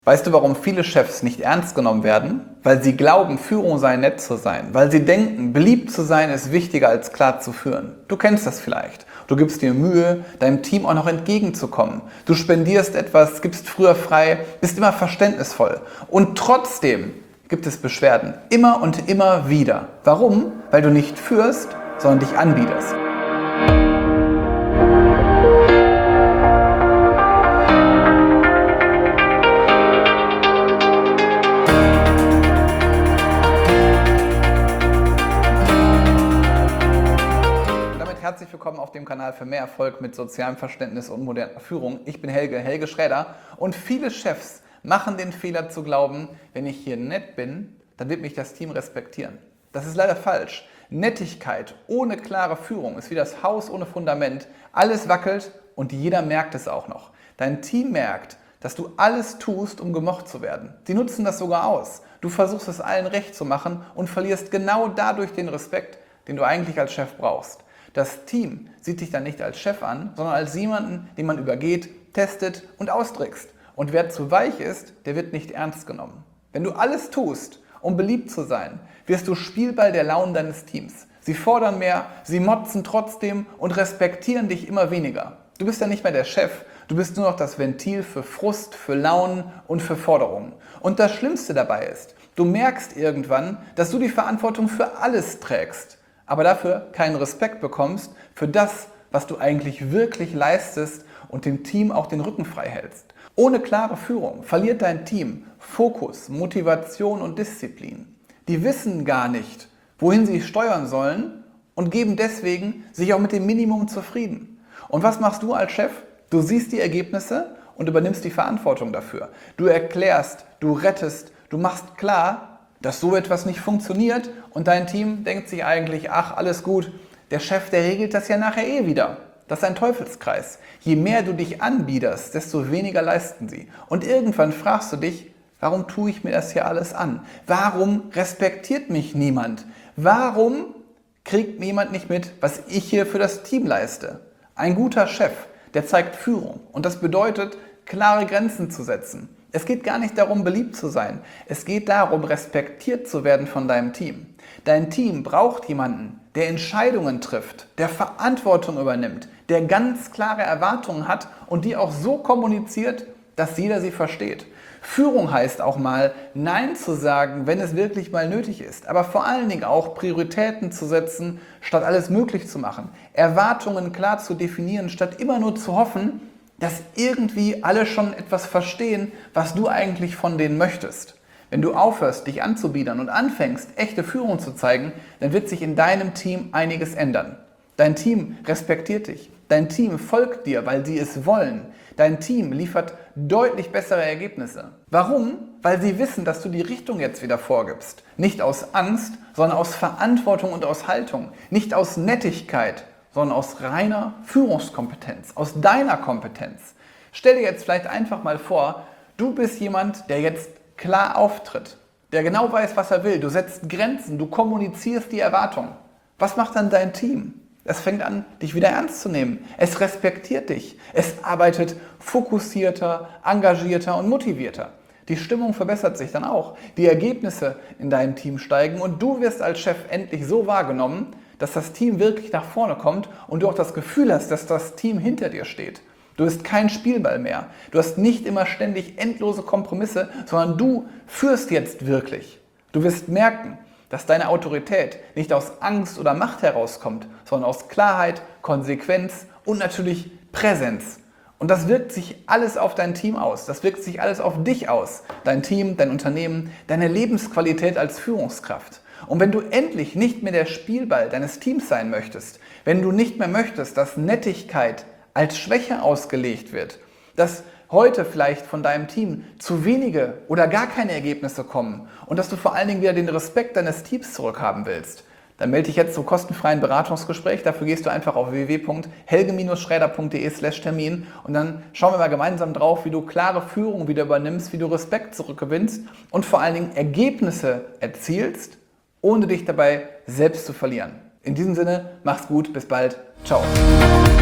Weißt du, warum viele Chefs nicht ernst genommen werden? Weil sie glauben, Führung sei nett zu sein. Weil sie denken, beliebt zu sein ist wichtiger als klar zu führen. Du kennst das vielleicht. Du gibst dir Mühe, deinem Team auch noch entgegenzukommen. Du spendierst etwas, gibst früher frei, bist immer verständnisvoll. Und trotzdem gibt es Beschwerden. Immer und immer wieder. Warum? Weil du nicht führst, sondern dich anbiederst. Herzlich willkommen auf dem Kanal für mehr Erfolg mit sozialem Verständnis und moderner Führung. Ich bin Helge Schräder und viele Chefs machen den Fehler zu glauben, wenn ich hier nett bin, dann wird mich das Team respektieren. Das ist leider falsch. Nettigkeit ohne klare Führung ist wie das Haus ohne Fundament. Alles wackelt und jeder merkt es auch noch. Dein Team merkt, dass du alles tust, um gemocht zu werden. Sie nutzen das sogar aus. Du versuchst es allen recht zu machen und verlierst genau dadurch den Respekt, den du eigentlich als Chef brauchst. Das Team sieht dich dann nicht als Chef an, sondern als jemanden, den man übergeht, testet und austrickst. Und wer zu weich ist, der wird nicht ernst genommen. Wenn du alles tust, um beliebt zu sein, wirst du Spielball der Launen deines Teams. Sie fordern mehr, sie motzen trotzdem und respektieren dich immer weniger. Du bist ja nicht mehr der Chef, du bist nur noch das Ventil für Frust, für Launen und für Forderungen. Und das Schlimmste dabei ist, du merkst irgendwann, dass du die Verantwortung für alles trägst, aber dafür keinen Respekt bekommst für das, was du eigentlich wirklich leistest und dem Team auch den Rücken frei hältst. Ohne klare Führung verliert dein Team Fokus, Motivation und Disziplin. Die wissen gar nicht, wohin sie steuern sollen und geben deswegen sich auch mit dem Minimum zufrieden. Und was machst du als Chef? Du siehst die Ergebnisse und übernimmst die Verantwortung dafür. Du erklärst, du rettest, du machst klar, dass so etwas nicht funktioniert und dein Team denkt sich eigentlich, ach, alles gut, der Chef, der regelt das ja nachher eh wieder. Das ist ein Teufelskreis. Je mehr du dich anbiederst, desto weniger leisten sie. Und irgendwann fragst du dich, warum tue ich mir das hier alles an? Warum respektiert mich niemand? Warum kriegt jemand nicht mit, was ich hier für das Team leiste? Ein guter Chef, der zeigt Führung und das bedeutet, klare Grenzen zu setzen. Es geht gar nicht darum, beliebt zu sein. Es geht darum, respektiert zu werden von deinem Team. Dein Team braucht jemanden, der Entscheidungen trifft, der Verantwortung übernimmt, der ganz klare Erwartungen hat und die auch so kommuniziert, dass jeder sie versteht. Führung heißt auch mal, Nein zu sagen, wenn es wirklich mal nötig ist, aber vor allen Dingen auch Prioritäten zu setzen, statt alles möglich zu machen. Erwartungen klar zu definieren, statt immer nur zu hoffen, dass irgendwie alle schon etwas verstehen, was du eigentlich von denen möchtest. Wenn du aufhörst, dich anzubiedern und anfängst, echte Führung zu zeigen, dann wird sich in deinem Team einiges ändern. Dein Team respektiert dich. Dein Team folgt dir, weil sie es wollen. Dein Team liefert deutlich bessere Ergebnisse. Warum? Weil sie wissen, dass du die Richtung jetzt wieder vorgibst. Nicht aus Angst, sondern aus Verantwortung und aus Haltung. Nicht aus Nettigkeit, sondern aus reiner Führungskompetenz, aus deiner Kompetenz. Stell dir jetzt vielleicht einfach mal vor, du bist jemand, der jetzt klar auftritt, der genau weiß, was er will. Du setzt Grenzen, du kommunizierst die Erwartungen. Was macht dann dein Team? Es fängt an, dich wieder ernst zu nehmen. Es respektiert dich. Es arbeitet fokussierter, engagierter und motivierter. Die Stimmung verbessert sich dann auch. Die Ergebnisse in deinem Team steigen und du wirst als Chef endlich so wahrgenommen, dass das Team wirklich nach vorne kommt und du auch das Gefühl hast, dass das Team hinter dir steht. Du bist kein Spielball mehr. Du hast nicht immer ständig endlose Kompromisse, sondern du führst jetzt wirklich. Du wirst merken, dass deine Autorität nicht aus Angst oder Macht herauskommt, sondern aus Klarheit, Konsequenz und natürlich Präsenz. Und das wirkt sich alles auf dein Team aus. Das wirkt sich alles auf dich aus. Dein Team, dein Unternehmen, deine Lebensqualität als Führungskraft. Und wenn du endlich nicht mehr der Spielball deines Teams sein möchtest, wenn du nicht mehr möchtest, dass Nettigkeit als Schwäche ausgelegt wird, dass heute vielleicht von deinem Team zu wenige oder gar keine Ergebnisse kommen und dass du vor allen Dingen wieder den Respekt deines Teams zurückhaben willst, dann melde dich jetzt zum kostenfreien Beratungsgespräch. Dafür gehst du einfach auf www.helge-schräder.de/Termin und dann schauen wir mal gemeinsam drauf, wie du klare Führung wieder übernimmst, wie du Respekt zurückgewinnst und vor allen Dingen Ergebnisse erzielst, ohne dich dabei selbst zu verlieren. In diesem Sinne, mach's gut, bis bald, ciao.